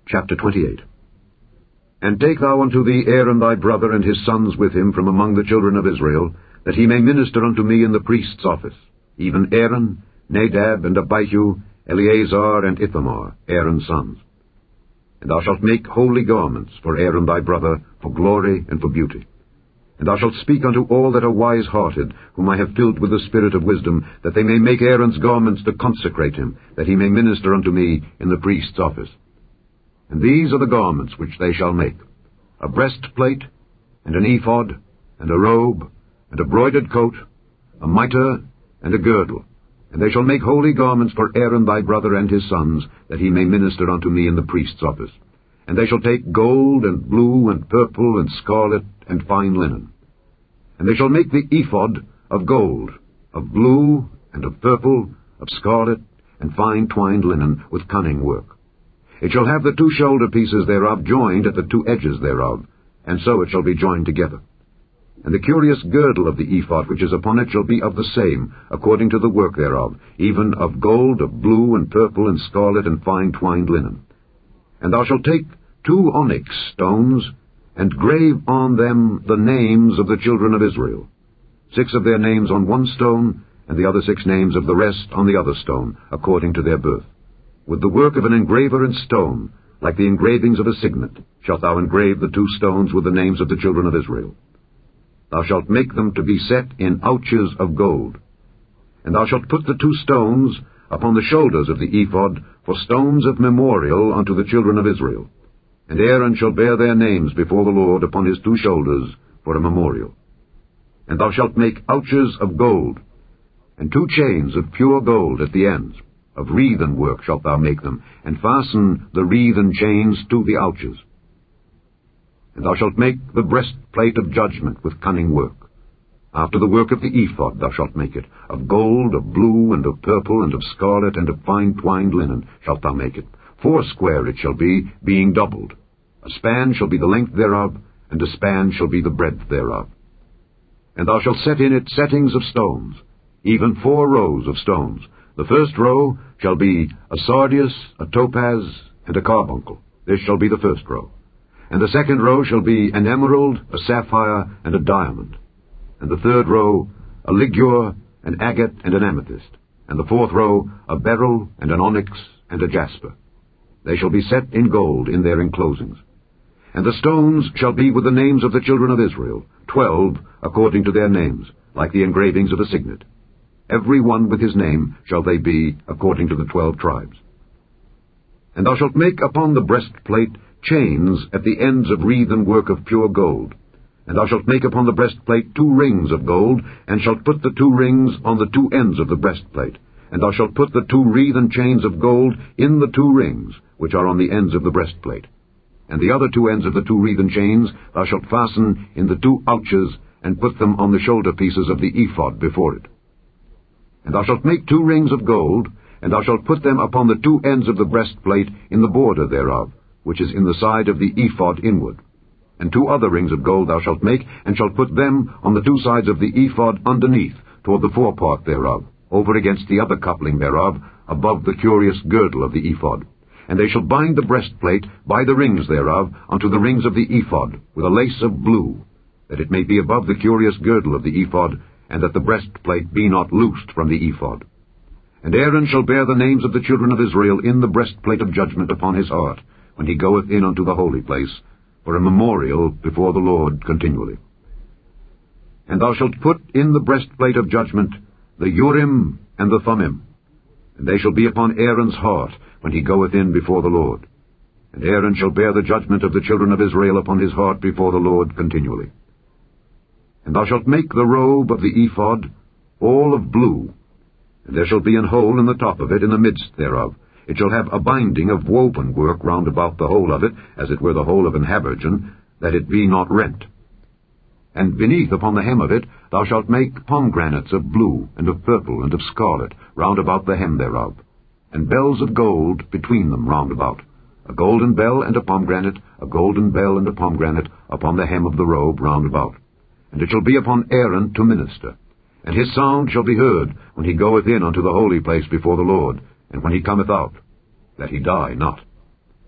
Chapter 28. And take thou unto thee Aaron thy brother and his sons with him from among the children of Israel, that he may minister unto me in the priest's office, even Aaron, Nadab, and Abihu, Eleazar, and Ithamar, Aaron's sons. And thou shalt make holy garments for Aaron thy brother, for glory and for beauty. And thou shalt speak unto all that are wise-hearted, whom I have filled with the spirit of wisdom, that they may make Aaron's garments to consecrate him, that he may minister unto me in the priest's office. And these are the garments which they shall make: a breastplate, and an ephod, and a robe, and a broidered coat, a mitre, and a girdle. And they shall make holy garments for Aaron thy brother and his sons, that he may minister unto me in the priest's office. And they shall take gold, and blue, and purple, and scarlet, and fine linen. And they shall make the ephod of gold, of blue, and of purple, of scarlet, and fine twined linen, with cunning work. It shall have the two shoulder pieces thereof joined at the two edges thereof, and so it shall be joined together. And the curious girdle of the ephod which is upon it shall be of the same, according to the work thereof, even of gold, of blue, and purple, and scarlet, and fine twined linen. And thou shalt take 2 onyx stones, and grave on them the names of the children of Israel, 6 of their names on one stone, and the other 6 names of the rest on the other stone, according to their birth. With the work of an engraver in stone, like the engravings of a signet, shalt thou engrave the 2 stones with the names of the children of Israel. Thou shalt make them to be set in ouches of gold. And thou shalt put the 2 stones upon the shoulders of the ephod for stones of memorial unto the children of Israel. And Aaron shall bear their names before the Lord upon his 2 shoulders for a memorial. And thou shalt make ouches of gold, and 2 chains of pure gold at the ends. Of wreathen work shalt thou make them, and fasten the wreathen chains to the ouches. And thou shalt make the breastplate of judgment with cunning work. After the work of the ephod thou shalt make it. Of gold, of blue, and of purple, and of scarlet, and of fine twined linen shalt thou make it. 4 it shall be, being doubled. A span shall be the length thereof, and a span shall be the breadth thereof. And thou shalt set in it settings of stones, even 4 rows of stones. The first row shall be a sardius, a topaz, and a carbuncle. This shall be the first row. And the second row shall be an emerald, a sapphire, and a diamond. And the third row a ligure, an agate, and an amethyst. And the 4th row a beryl, and an onyx, and a jasper. They shall be set in gold in their enclosings. And the stones shall be with the names of the children of Israel, 12 according to their names, like the engravings of a signet. Every one with his name shall they be, according to the 12 tribes. And thou shalt make upon the breastplate chains at the ends of wreathen work of pure gold. And thou shalt make upon the breastplate 2 rings of gold, and shalt put the 2 rings on the 2 ends of the breastplate. And thou shalt put the 2 wreathen chains of gold in the 2 rings, which are on the ends of the breastplate. And the other 2 ends of the 2 wreathen chains thou shalt fasten in the 2 ouches, and put them on the shoulder pieces of the ephod before it. And thou shalt make 2 rings of gold, and thou shalt put them upon the 2 ends of the breastplate in the border thereof, which is in the side of the ephod inward. And 2 other rings of gold thou shalt make, and shalt put them on the 2 sides of the ephod underneath, toward the forepart thereof, over against the other coupling thereof, above the curious girdle of the ephod. And they shall bind the breastplate by the rings thereof unto the rings of the ephod, with a lace of blue, that it may be above the curious girdle of the ephod, and that the breastplate be not loosed from the ephod. And Aaron shall bear the names of the children of Israel in the breastplate of judgment upon his heart, when he goeth in unto the holy place, for a memorial before the Lord continually. And thou shalt put in the breastplate of judgment the Urim and the Thummim, and they shall be upon Aaron's heart, when he goeth in before the Lord. And Aaron shall bear the judgment of the children of Israel upon his heart before the Lord continually. And thou shalt make the robe of the ephod all of blue, and there shall be an hole in the top of it in the midst thereof. It shall have a binding of woven work round about the whole of it, as it were the whole of an habergeon, that it be not rent. And beneath upon the hem of it thou shalt make pomegranates of blue, and of purple, and of scarlet, round about the hem thereof, and bells of gold between them round about, a golden bell and a pomegranate, a golden bell and a pomegranate, upon the hem of the robe round about. And it shall be upon Aaron to minister. And his sound shall be heard when he goeth in unto the holy place before the Lord, and when he cometh out, that he die not.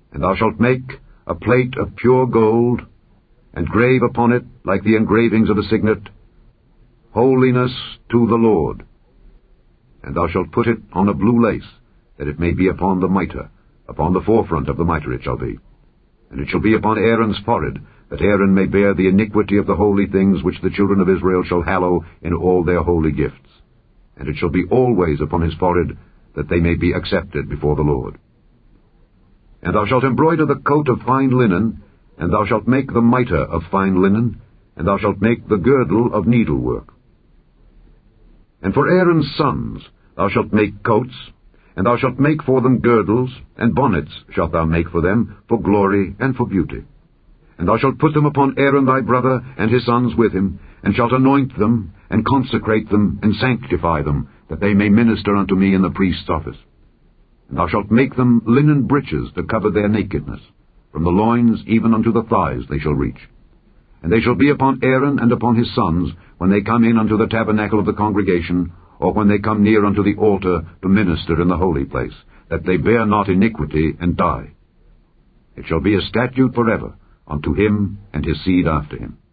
And thou shalt make a plate of pure gold, and grave upon it, like the engravings of a signet, Holiness to the Lord. And thou shalt put it on a blue lace, that it may be upon the mitre, upon the forefront of the mitre it shall be. And it shall be upon Aaron's forehead, that Aaron may bear the iniquity of the holy things which the children of Israel shall hallow in all their holy gifts. And it shall be always upon his forehead, that they may be accepted before the Lord. And thou shalt embroider the coat of fine linen, and thou shalt make the mitre of fine linen, and thou shalt make the girdle of needlework. And for Aaron's sons thou shalt make coats, and thou shalt make for them girdles, and bonnets shalt thou make for them, for glory and for beauty. And thou shalt put them upon Aaron thy brother and his sons with him, and shalt anoint them, and consecrate them, and sanctify them, that they may minister unto me in the priest's office. And thou shalt make them linen breeches to cover their nakedness. From the loins even unto the thighs they shall reach. And they shall be upon Aaron and upon his sons, when they come in unto the tabernacle of the congregation, or when they come near unto the altar to minister in the holy place, that they bear not iniquity and die. It shall be a statute forever unto him and his seed after him.